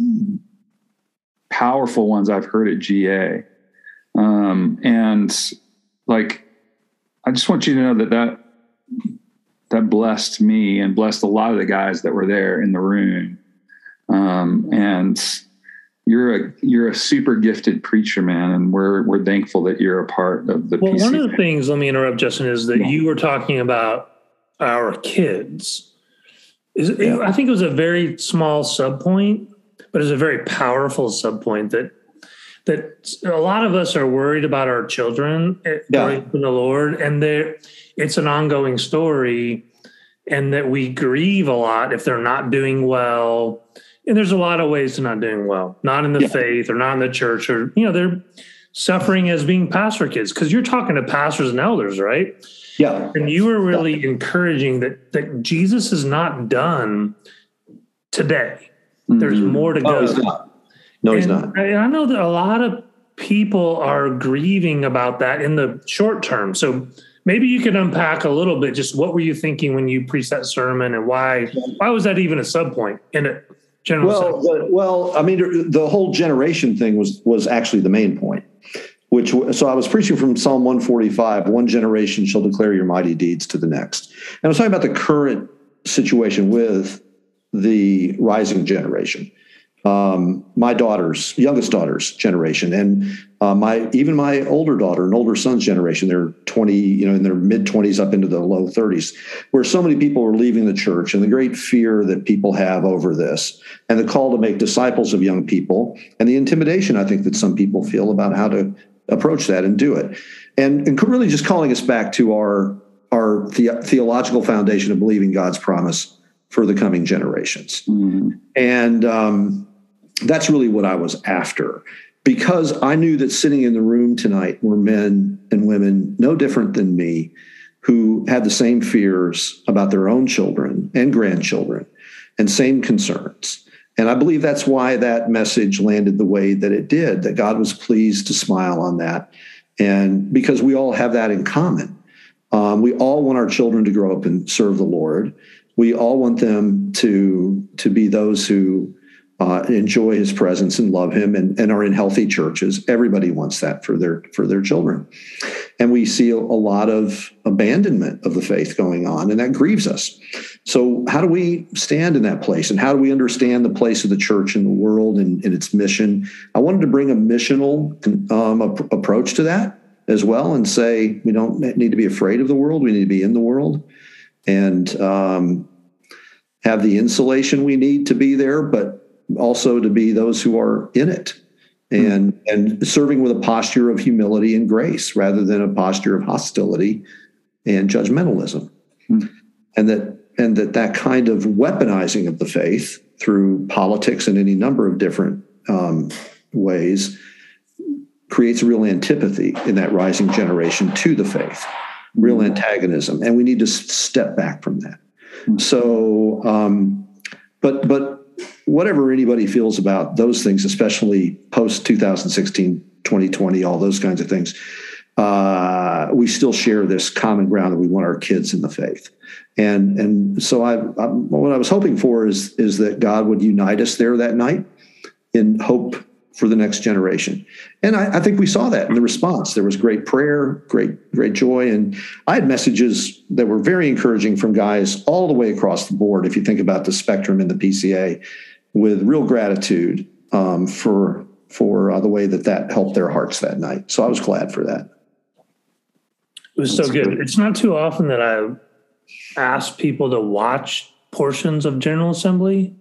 powerful ones I've heard at G A. Um, and like, I just want you to know that that that blessed me and blessed a lot of the guys that were there in the room. Um, and you're a you're a super gifted preacher, man, and we're we're thankful that you're a part of the. Well, P C. one of the things, let me interrupt, Justin, is that Yeah. you were talking about our kids. Is it, I think it was a very small sub point, but it's a very powerful sub point that that a lot of us are worried about our children eh, Yeah. going to the Lord, and they're, it's an ongoing story, and that we grieve a lot if they're not doing well. And there's a lot of ways to not doing well, not in the Yeah. faith or not in the church, or, you know, they're suffering as being pastor kids, because you're talking to pastors and elders, right? Yeah. And you were really encouraging that that Jesus is not done today. There's Mhm. more to go. No, he's not. No, he's And not. I, I know that a lot of people are grieving about that in the short term. So maybe you could unpack a little bit. Just what were you thinking when you preached that sermon, and why why was that even a sub point in a general Well, sense? the, well, I mean, the whole generation thing was was actually the main point. which so I was preaching from Psalm one forty-five, one generation shall declare your mighty deeds to the next. And I was talking about the current situation with the rising generation, um, my daughter's, youngest daughter's generation, and uh, my even my older daughter and older son's generation. They're twenty, you know, in their mid twenties up into the low thirties, where so many people are leaving the church, and the great fear that people have over this, and the call to make disciples of young people, and the intimidation I think that some people feel about how to approach that and do it, and, and really just calling us back to our our the, theological foundation of believing God's promise for the coming generations. Mm-hmm. And um, that's really what I was after, because I knew that sitting in the room tonight were men and women no different than me, who had the same fears about their own children and grandchildren and same concerns. And I believe that's why that message landed the way that it did, that God was pleased to smile on that. And because we all have that in common. Um, we all want our children to grow up and serve the Lord. We all want them to, to be those who uh, enjoy his presence and love him and, and are in healthy churches. Everybody wants that for their, for their children. And we see a, a lot of abandonment of the faith going on, and that grieves us. So how do we stand in that place, and how do we understand the place of the church in the world and, and its mission? I wanted to bring a missional um, ap- approach to that as well, and say we don't need to be afraid of the world. We need to be in the world and um, have the insulation we need to be there, but also to be those who are in it. And mm-hmm. and serving with a posture of humility and grace rather than a posture of hostility and judgmentalism. Mm-hmm. And that and that that kind of weaponizing of the faith through politics and any number of different um, ways creates a real antipathy in that rising generation to the faith, real antagonism. And we need to step back from that. Mm-hmm. So, um, but but. Whatever anybody feels about those things, especially post twenty sixteen, twenty twenty, all those kinds of things, uh, we still share this common ground that we want our kids in the faith. And and so I, I what I was hoping for is, is that God would unite us there that night in hope for the next generation. And I, I think we saw that in the response. There was great prayer, great, great joy. And I had messages that were very encouraging from guys all the way across the board, if you think about the spectrum in the P C A, with real gratitude um, for for uh, the way that that helped their hearts that night. So I was glad for that. It was so good. good. It's not too often that I ask people to watch portions of General Assembly.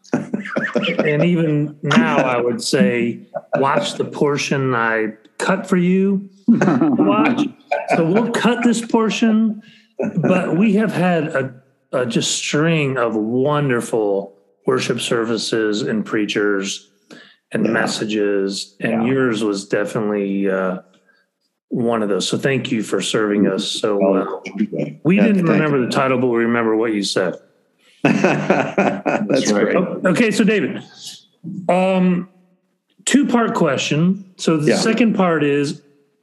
And even now I would say, watch the portion I cut for you to watch. So we'll cut this portion, but we have had a, a just string of wonderful worship services and preachers and yeah. messages, and yeah. yours was definitely uh, one of those. So thank you for serving us so well. We yeah, didn't remember you. the title, but we remember what you said. That's right. Okay, so David, um, two-part question. So the yeah. second part is,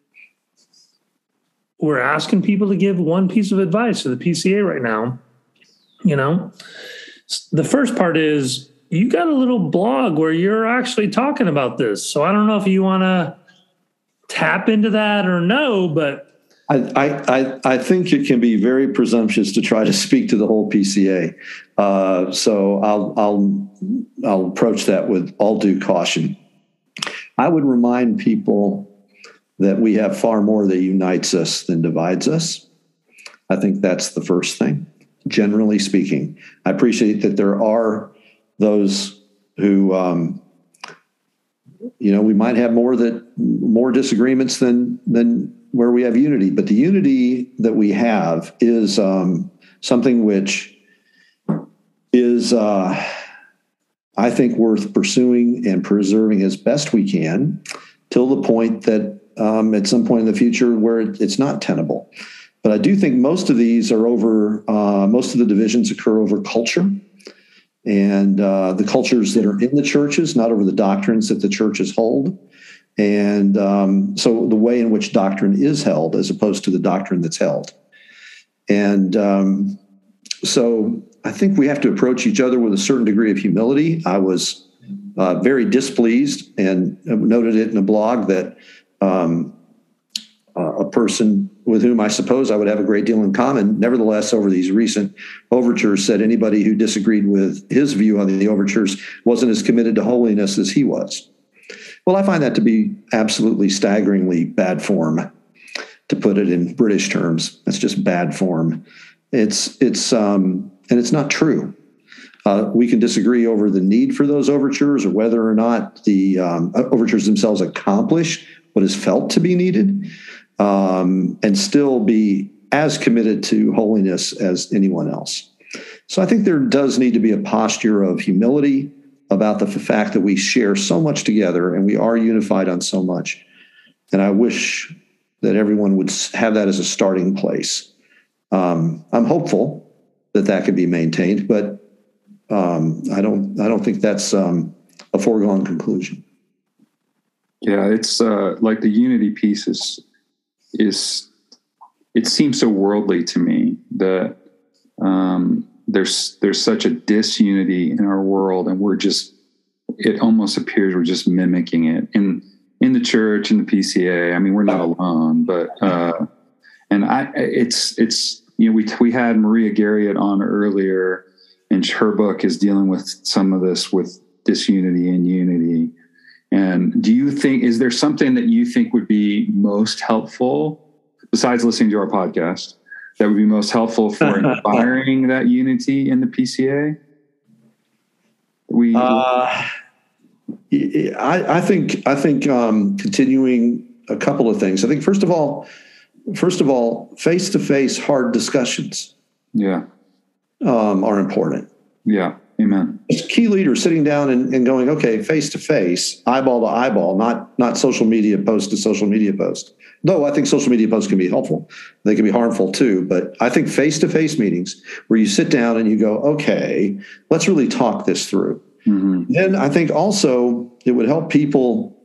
we're asking people to give one piece of advice to the P C A right now. You know, the first part is, you got a little blog where you're actually talking about this. So I don't know if you want to tap into that or no, but I, I, I think it can be very presumptuous to try to speak to the whole P C A. Uh, so I'll, I'll, I'll approach that with all due caution. I would remind people that we have far more that unites us than divides us. I think that's the first thing, generally speaking. I appreciate that there are those who, um, you know, we might have more that more disagreements than than where we have unity, but the unity that we have is um, something which is, uh, I think, worth pursuing and preserving as best we can, till the point that um, at some point in the future where it, it's not tenable. But I do think most of these are over. Uh, most of the divisions occur over culture. And uh, the cultures that are in the churches, not over the doctrines that the churches hold. And um, so the way in which doctrine is held as opposed to the doctrine that's held. And um, so I think we have to approach each other with a certain degree of humility. I was uh, very displeased and noted it in a blog that um, uh, a person with whom I suppose I would have a great deal in common. Nevertheless, over these recent overtures, said anybody who disagreed with his view on the overtures wasn't as committed to holiness as he was. Well, I find that to be absolutely staggeringly bad form, to put it in British terms. That's just bad form. It's it's um, and it's not true. Uh, we can disagree over the need for those overtures or whether or not the um, overtures themselves accomplish what is felt to be needed, um, and still be as committed to holiness as anyone else. So I think there does need to be a posture of humility about the fact that we share so much together and we are unified on so much. And I wish that everyone would have that as a starting place. Um, I'm hopeful that that could be maintained, but um, I don't. I don't think that's um, a foregone conclusion. Yeah, it's uh, like the unity piece is, is. It seems so worldly to me that um, there's there's such a disunity in our world, and we're just. It almost appears we're just mimicking it in in the church, in the P C A. I mean, we're not alone, but uh, and I it's it's you know we we had Maria Garriott on earlier. And her book is dealing with some of this with disunity and unity. And do you think, is there something that you think would be most helpful, besides listening to our podcast, that would be most helpful for inspiring that unity in the P C A? We, uh, I, I think, I think um, continuing a couple of things. I think, first of all, first of all, face-to-face hard discussions. Yeah. Um, are important. Yeah. Amen. It's key leaders sitting down and, and going, okay, face to face, eyeball to eyeball, not not social media post to social media post. Though I think social media posts can be helpful. They can be harmful too. But I think face to face meetings where you sit down and you go, okay, let's really talk this through. Mm-hmm. Then I think also it would help people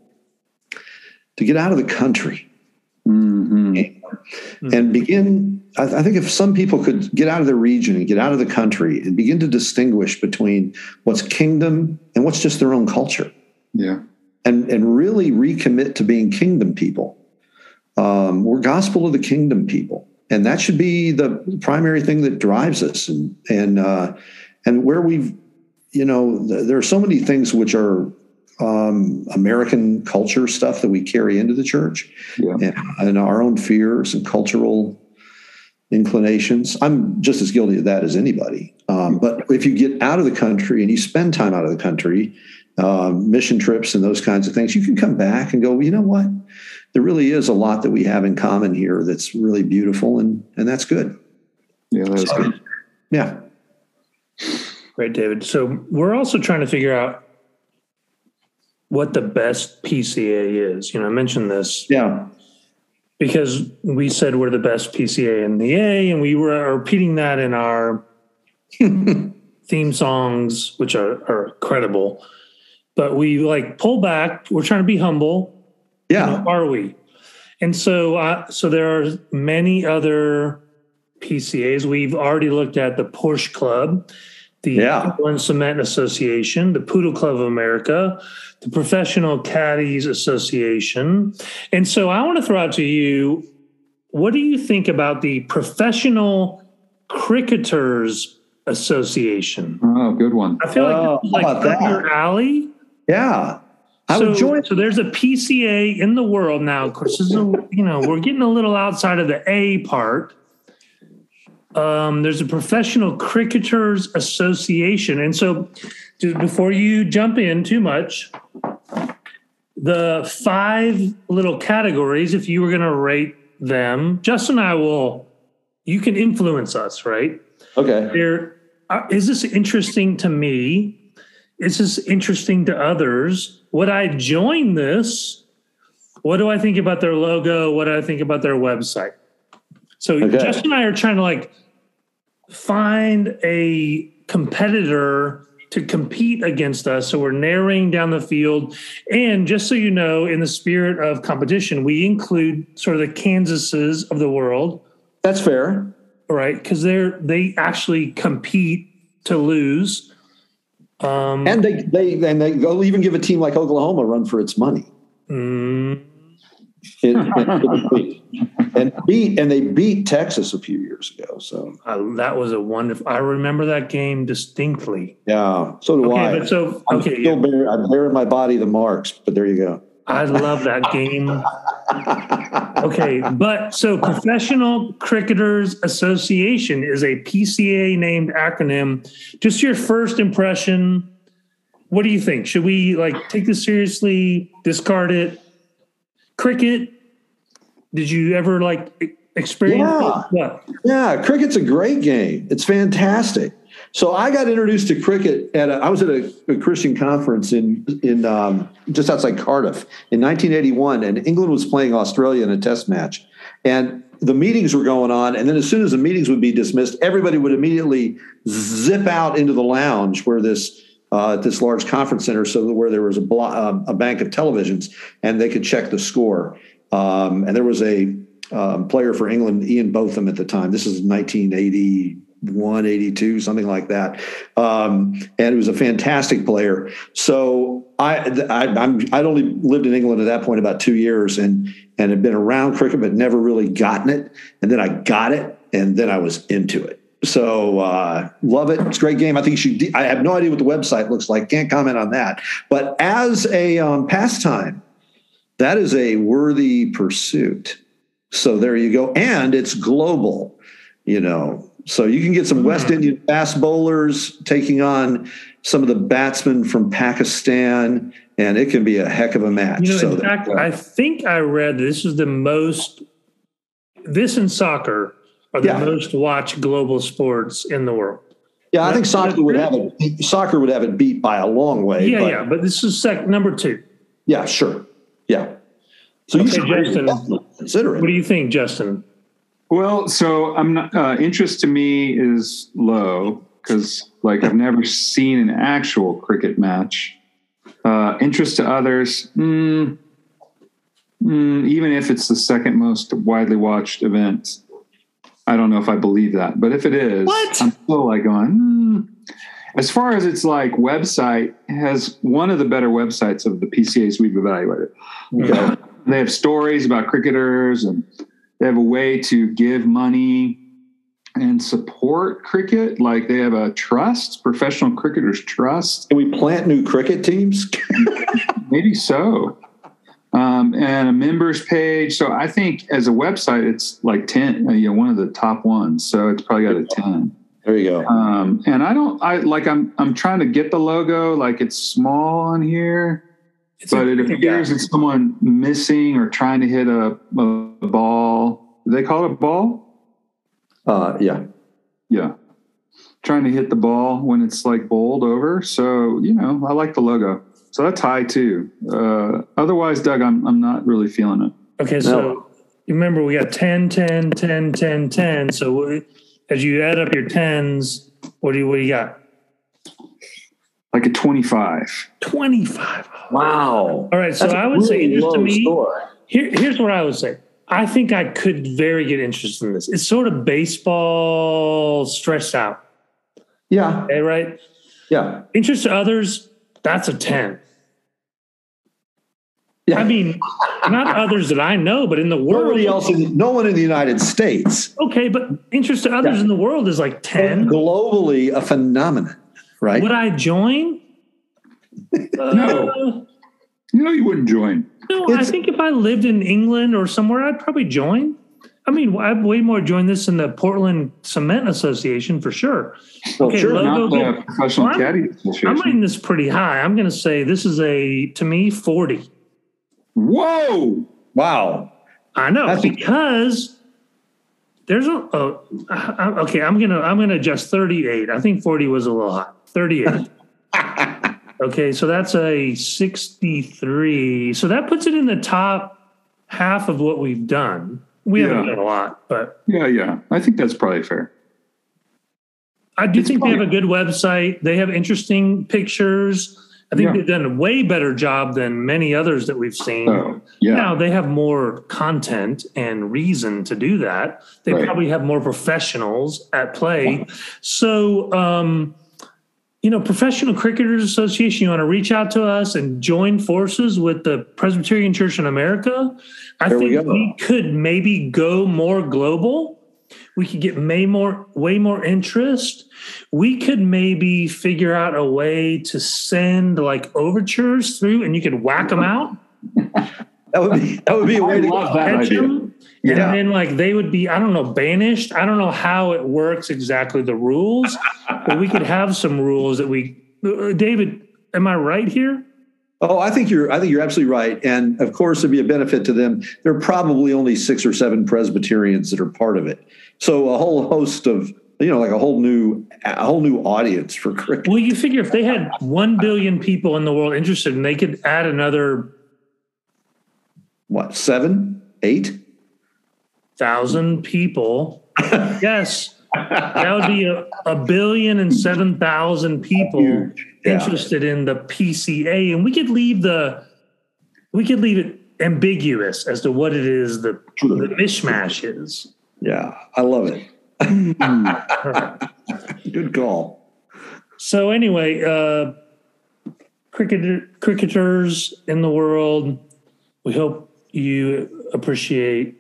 to get out of the country. Mm-hmm. And begin, I think if some people could get out of their region and get out of the country and begin to distinguish between what's kingdom and what's just their own culture. Yeah. And, and really recommit to being kingdom people. Um, we're gospel of the kingdom people. And that should be the primary thing that drives us. And, and, uh, and where we've, you know, there are so many things which are Um, American culture stuff that we carry into the church, yeah. and, and our own fears and cultural inclinations. I'm just as guilty of that as anybody. Um, but if you get out of the country and you spend time out of the country, um, mission trips and those kinds of things, you can come back and go, well, you know what? There really is a lot that we have in common here that's really beautiful, and and that's good. Yeah, that's so, good. Yeah. Great, David. So we're also trying to figure out what the best P C A is. You know, I mentioned this. Yeah. Because we said we're the best P C A in the A, and we were repeating that in our theme songs, which are, are credible. But we like pull back. We're trying to be humble. Yeah. You know, are we? And so, uh, so there are many other P C As. We've already looked at the Porsche Club, the yeah. Portland Cement Association, the Poodle Club of America, the Professional Caddies Association. And so I want to throw out to you, what do you think about the Professional Cricketers Association? Oh, good one. I feel like oh, it's like how about up that? your alley. Yeah. I so, would join. So there's a P C A in the world now. Of course, this is a, you know, we're getting a little outside of the A part. Um, there's a Professional Cricketers Association. And so just before you jump in too much, the five little categories, if you were going to rate them, Justin and I will, you can influence us, right? Okay. There, uh, is this interesting to me? Is this interesting to others? Would I join this? What do I think about their logo? What do I think about their website? So okay. Justin and I are trying to like find a competitor to compete against us. So we're narrowing down the field. And just so you know, in the spirit of competition, we include sort of the Kansases of the world. That's fair. Right. Because they're they actually compete to lose. Um, and they they and they, they'll even give a team like Oklahoma a run for its money. Mm, It, it, and beat and they beat Texas a few years ago. So Uh, that was a wonderful. I remember that game distinctly. yeah, so do Okay, I. but so I'm okay, still bear, I bear in my body the marks, but there you go. I love that game. Okay, but so Professional Cricketers Association is a P C A named acronym. Just your first impression. What do you think? Should we like take this seriously? Discard it? Cricket? Did you ever like e- experience Yeah. it? What? Yeah, cricket's a great game. It's fantastic. So I got introduced to cricket at a, I was at a, a Christian conference in in um, just outside Cardiff in nineteen eighty-one, and England was playing Australia in a test match, and the meetings were going on. And then as soon as the meetings would be dismissed, everybody would immediately zip out into the lounge where this uh, this large conference center, so that where there was a blo- uh, a bank of televisions, and they could check the score. Um, and there was a um, player for England, Ian Botham, at the time. This is nineteen eighty-one, eighty-two, something like that. Um, and he was a fantastic player. So I, I, I'm, I'd only lived in England at that point about two years and, and had been around cricket, but never really gotten it. And then I got it, and then I was into it. So uh, love it. It's a great game. I think you should. De- I have no idea what the website looks like. Can't comment on that. But as a um, pastime, that is a worthy pursuit. So there you go. And it's global, you know. So you can get some West Indian fast bowlers taking on some of the batsmen from Pakistan, and it can be a heck of a match. You know, so in fact, that, I think I read this is the most. This and soccer are the yeah. most watched global sports in the world. Yeah, I think soccer would have it. Soccer would have it beat by a long way. Yeah, but, yeah, but this is sec number two. Yeah, sure. Yeah. So okay, you Justin, consider it. What do you think, Justin? Well, so I'm not, uh, interest to me is low because, like, I've never seen an actual cricket match. Uh, interest to others, mm, mm, even if it's the second most widely watched event, I don't know if I believe that. But if it is, what? I'm still like going. Mm. As far as its like website, it has one of the better websites of the P C As we've evaluated. Okay. They have stories about cricketers, and they have a way to give money and support cricket. Like they have a trust, Professional Cricketers Trust. Can we plant new cricket teams? Maybe so. Um, and a members page. So I think as a website, it's like ten, you know, one of the top ones. So it's probably got a ten. There you go. Um, and I don't, I like, I'm, I'm trying to get the logo. Like it's small on here. It's but a, it appears it's someone missing or trying to hit a, a ball. Do they call it a ball? Uh, yeah. Yeah. Trying to hit the ball when it's like bowled over. So, you know, I like the logo. So that's high too. Uh, otherwise, Doug, I'm I'm not really feeling it. Okay. So no. Remember, we got ten, ten, ten, ten, ten. So as you add up your tens, what do you, what do you got? Like a twenty-five. twenty-five. Wow. All right. So That's I would say, interest to me, here, here's what I would say. I think I could very get interested in this. It's sort of baseball stressed out. Yeah. Okay, right? Yeah. Interest to others, that's a ten. Yeah. I mean, not others that I know, but in the world. Nobody else in, no one in the United States. Okay, but interest to others yeah. in the world is like ten. And globally, a phenomenon, right? Would I join? uh, no. No, you wouldn't join. No, it's, I think if I lived in England or somewhere, I'd probably join. I mean, I'd way more join this than the Portland Cement Association for sure. Well, okay, sure, not the Professional well, Caddy Association. I'm rating this pretty high. I'm going to say this is a, to me, forty. Whoa! Wow! I know That's because there's a. Uh, okay, I'm gonna I'm gonna adjust thirty-eight. I think forty was a little high. thirty-eight. Okay, so that's a sixty-three. So that puts it in the top half of what we've done. We yeah. haven't done a lot, but yeah, yeah, I think that's probably fair. I do it's think probably, they have a good website. They have interesting pictures. I think yeah. they've done a way better job than many others that we've seen. Oh, yeah. Now they have more content and reason to do that. They right. probably have more professionals at play. So, um, you you know, Professional Cricketers Association, you want to reach out to us and join forces with the Presbyterian Church in America, I There we think go. we could maybe go more global. We could get way more, way more interest. We could maybe figure out a way to send like overtures through, and you could whack them out. That would be that would be a way I to love go. that Catch idea. them, Yeah. and then like they would be, I don't know, banished. I don't know how it works exactly, the rules, but we could have some rules that we. Uh, David, am I right here? Oh, I think you're I think you're absolutely right. And of course it'd be a benefit to them. There are probably only six or seven Presbyterians that are part of it. So a whole host of, you know, like a whole new a whole new audience for cricket. Well, you figure if they had one billion people in the world interested, and they could add another What, seven, eight? thousand people, yes, that would be a, a billion and seven thousand people Huge. Yeah. interested in the P C A, and we could leave the we could leave it ambiguous as to what it is the, the mishmash is. Yeah, I love it. All right. Good call. So anyway, uh, cricketer, cricketers in the world, we hope you appreciate.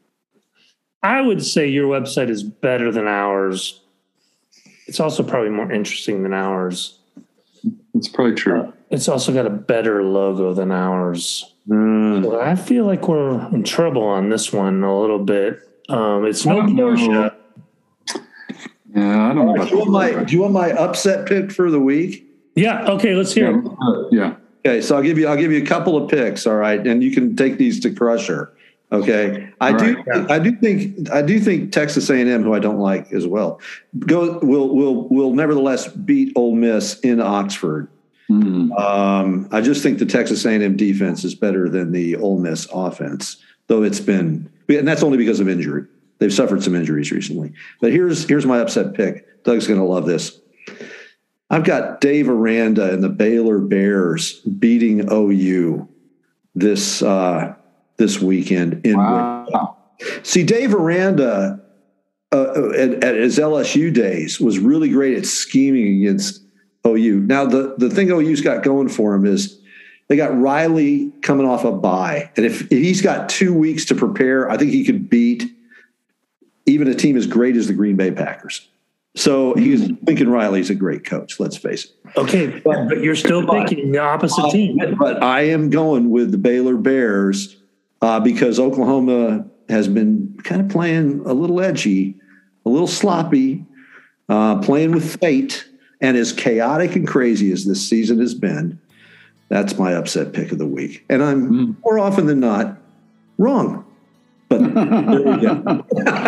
I would say your website is better than ours. It's also probably more interesting than ours. It's probably true. It's also got a better logo than ours. Mm. Well, I feel like we're in trouble on this one a little bit. Um, it's I no don't know. Porsche. Yeah, I don't know about Do you, want my, do you want my upset pick for the week? Yeah. Okay. Let's hear it. Yeah, yeah. Okay, so I'll give you I'll give you a couple of picks, all right, and you can take these to Crusher. Okay, I All do right, yeah. I do think I do think Texas A and M, who I don't like as well, go will will will nevertheless beat Ole Miss in Oxford. Mm. Um, I just think the Texas A and M defense is better than the Ole Miss offense, though it's been, and that's only because of injury. They've suffered some injuries recently. But here's here's my upset pick. Doug's going to love this. I've got Dave Aranda and the Baylor Bears beating O U this uh, this weekend in. Wow. See, Dave Aranda uh, at, at his L S U days was really great at scheming against O U. Now, the, the thing O U's got going for him is they got Riley coming off a bye. And if, if he's got two weeks to prepare, I think he could beat even a team as great as the Green Bay Packers. So he's Lincoln Riley's a great coach, let's face it. Okay, but, but you're still picking the opposite team. But I am going with the Baylor Bears uh, because Oklahoma has been kind of playing a little edgy, a little sloppy, uh, playing with fate. And as chaotic and crazy as this season has been, that's my upset pick of the week. And I'm mm. more often than not wrong. But there we go.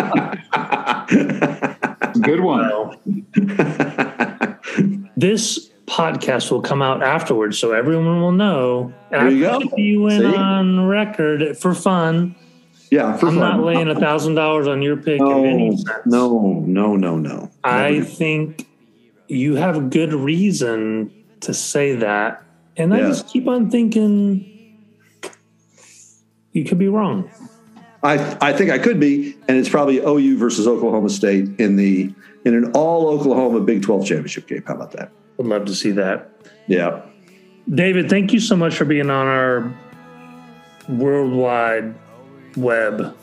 Good one. Well, this podcast will come out afterwards, so everyone will know. And There you I go. put you in See? on record for fun. Yeah, for I'm fun. not laying a thousand dollars on your pick no, in any sense. no, no, no, no. I Never. think you have a good reason to say that, and I Yeah. just keep on thinking you could be wrong. I I think I could be, and it's probably O U versus Oklahoma State in the in an all Oklahoma Big twelve championship game. How about that? Would love to see that. Yeah. David, thank you so much for being on our worldwide web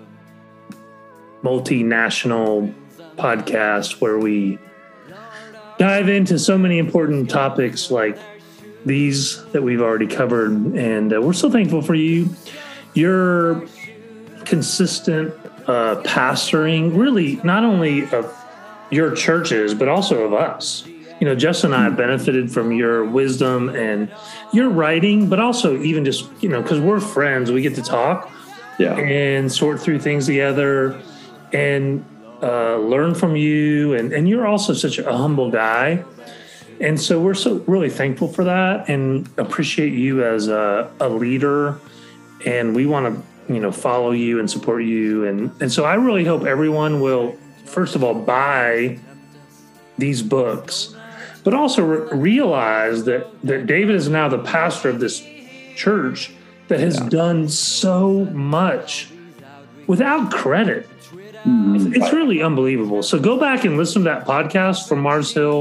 multinational podcast where we dive into so many important topics like these that we've already covered. And uh, we're so thankful for you. You're consistent uh, pastoring, really not only of your churches, but also of us. You know, Justin and I have benefited from your wisdom and your writing, but also even just, you know, because we're friends, we get to talk Yeah. and sort through things together and uh, learn from you. And, and you're also such a humble guy. And so we're so really thankful for that and appreciate you as a, a leader. And we want to, you know, follow you and support you. And, and so I really hope everyone will, first of all, buy these books, but also re- realize that, that David is now the pastor of this church that has yeah. done so much without credit. Mm-hmm. It's, it's really unbelievable. So go back and listen to that podcast from Mars Hill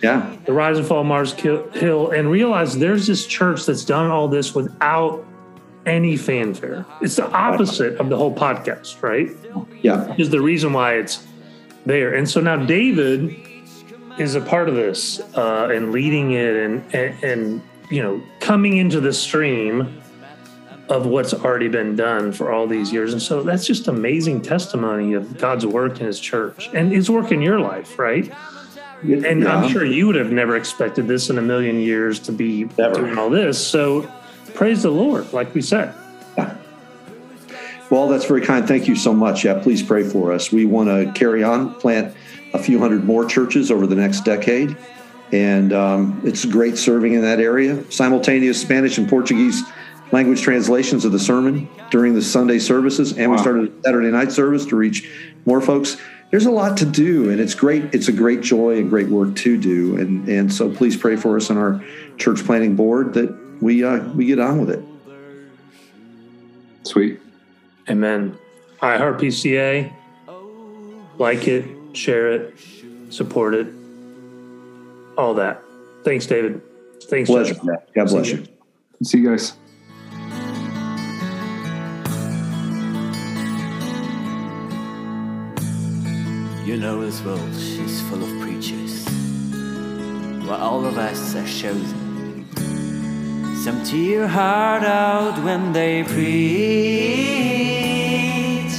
Yeah. the Rise and Fall of Mars Hill, and realize there's this church that's done all this without any fanfare. It's the opposite of the whole podcast, right? Yeah. Is the reason why it's there. And so now David is a part of this uh, and leading it and, and, and, you know, coming into the stream of what's already been done for all these years. And so that's just amazing testimony of God's work in his church and his work in your life, right? And yeah. I'm sure you would have never expected this in a million years to be Never. doing all this. So praise the Lord, like we said. Yeah. Well, that's very kind. Thank you so much. Yeah, please pray for us. We want to carry on, plant a few hundred more churches over the next decade. And um, it's great serving in that area. Simultaneous Spanish and Portuguese language translations of the sermon during the Sunday services. And Wow. we started a Saturday night service to reach more folks. There's a lot to do, and it's great. It's a great joy and great work to do. And, and so please pray for us on our church planning board that we uh, we get on with it. Sweet. Amen. iHeart P C A, like it, share it, support it, all that. Thanks, David. Thanks, Pleasure. Justin. God bless See you. See you guys. You know this world is full of preachers, while all of us are chosen. Some tear your heart out when they preach.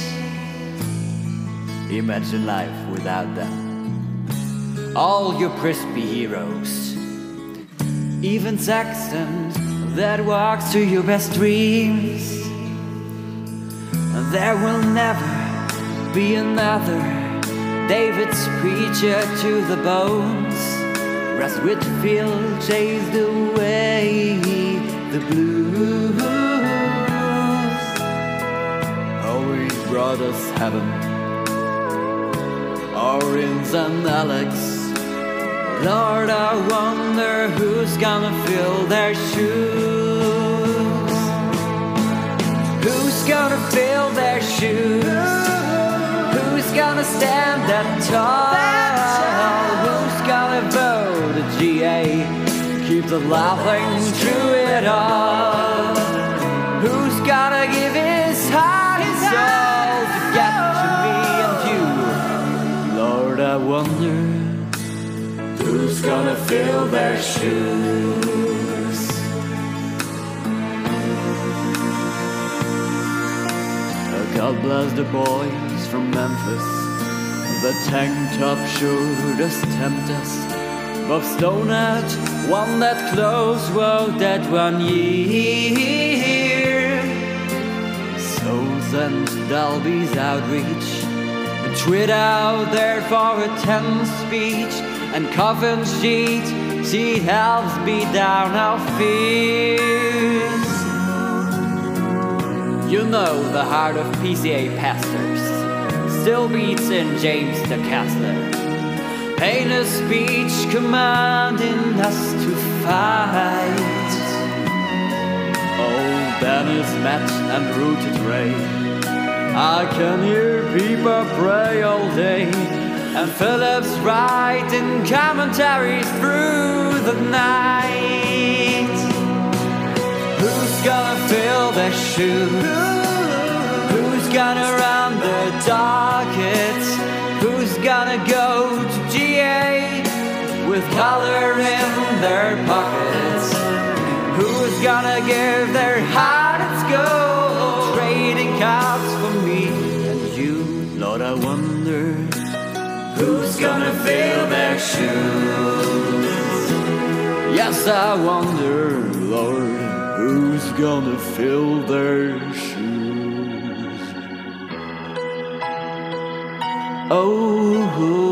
Imagine life without them. All your crispy heroes, even Saxon that walks through your best dreams. There will never be another David's preacher to the bones. Russ Whitfield chased away the blues. Oh, he brought us heaven. Orin's and Alex. Lord, I wonder who's gonna fill their shoes. Who's gonna fill their shoes? Who's gonna stand that tall? Who's gonna vote a G A? Keep the laughing through it all. Who's gonna give his heart and soul to get to me and you? Lord, I wonder who's gonna fill their shoes. God bless the boys from Memphis. The tank top sure does tempt us. Bob Stonehenge won that close vote that one year. Souls and Dalby's outreach, a tweet out there for a tense speech, and coffin sheet, she helps beat down our fears. You know the heart of P C A pastors still beats in James the Castler. Paint a speech commanding us to fight. Oh, Dennis, Matt, and Rooted Ray, I can hear people pray all day, and Phillips writing commentaries through the night. Who's gonna fill their shoes? Who's gonna run the docket? Who's gonna go to G A with color in their pockets? Who's gonna give their heart its gold, trading cards for me and you? Lord, I wonder who's gonna fill their shoes. Yes, I wonder, Lord, who's gonna fill their shoes? Oh,